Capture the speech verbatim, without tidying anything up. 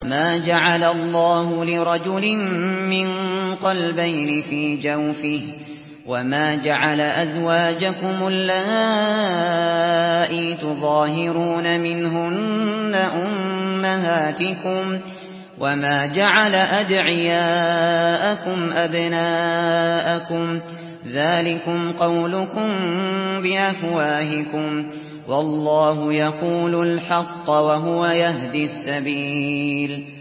ما جعل الله لرجل من قلبين في جوفه وما جعل أزواجكم اللائي تظاهرون منهن أمهاتكم وما جعل أدعياءكم أبناءكم ذلكم قولكم بأفواهكم والله يقول الحق وهو يهدي السبيل